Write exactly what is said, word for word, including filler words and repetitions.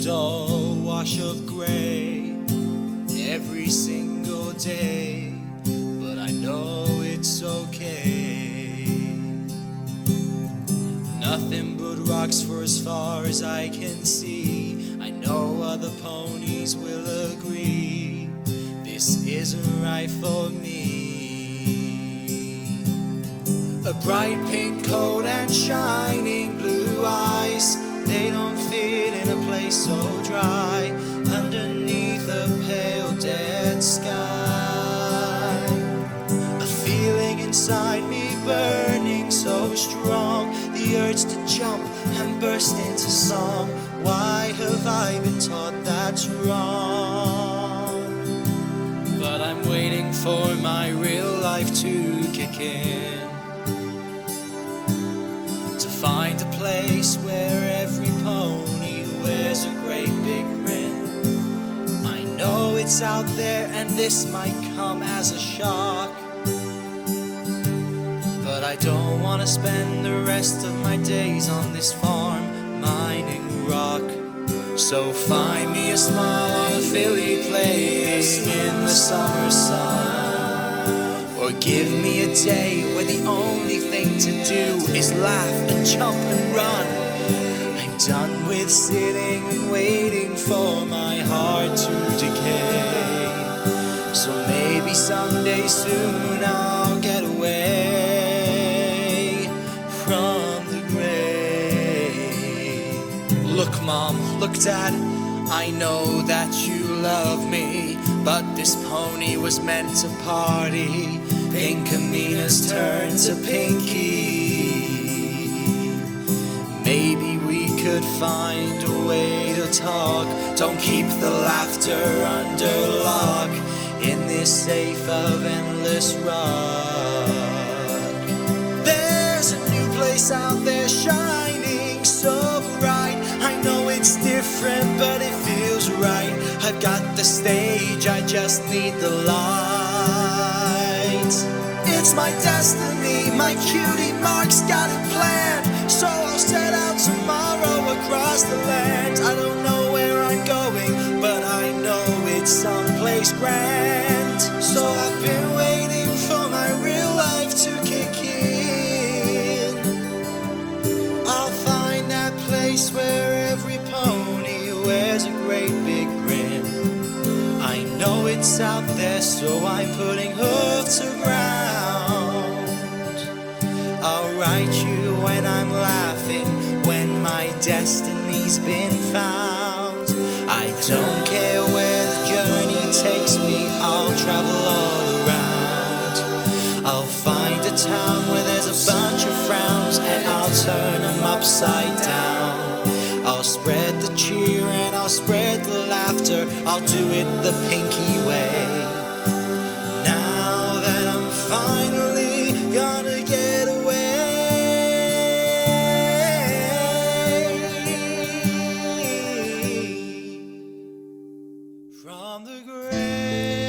dull wash of gray every single day, but I know it's okay. Nothing but rocks for as far as I can see. I know other ponies will agree this isn't right for me. A bright pink coat and shining blue eyes, they don't fit in a place so dry underneath a pale dead sky. A feeling inside me burning so strong, the urge to jump and burst into song. Why have I been taught that's wrong? But I'm waiting for my real life to kick in, to find a place where every pony wears a great big grin. I know it's out there and this might come as a shock, but I don't want to spend the rest of my days on this farm mining rock. So find me a smile on a filly playing in the summer sun, or give me a day where the only thing to do is laugh and jump and run. I'm done with sitting and waiting for my heart to decay. So maybe someday soon I'll get away from the grave. Look mom, look dad, I know that you love me, but this pony was meant to party. Pinkamina's turned to Pinky. Maybe we could find a way to talk. Don't keep the laughter under lock in this safe of endless rock. There's a new place out there shining so bright. I know it's different, but it feels right. I've got the stage, I just need the light. It's my destiny, my cutie mark's got it planned. So I'll set out tomorrow across the land. I don't know where I'm going, but I know it's someplace grand. So I've been waiting for my real life to kick in. I'll find that place where every pony wears a great big grin. I know it's out there, so I'm putting hoof to ground. I'll write you when I'm laughing, when my destiny's been found. I don't care where the journey takes me, I'll travel all around. I'll find a town where there's a bunch of frowns, and I'll turn them upside down. I'll spread the cheer and I'll spread the laughter, I'll do it the Pinky way. Now that I'm finally gonna get away from the grave.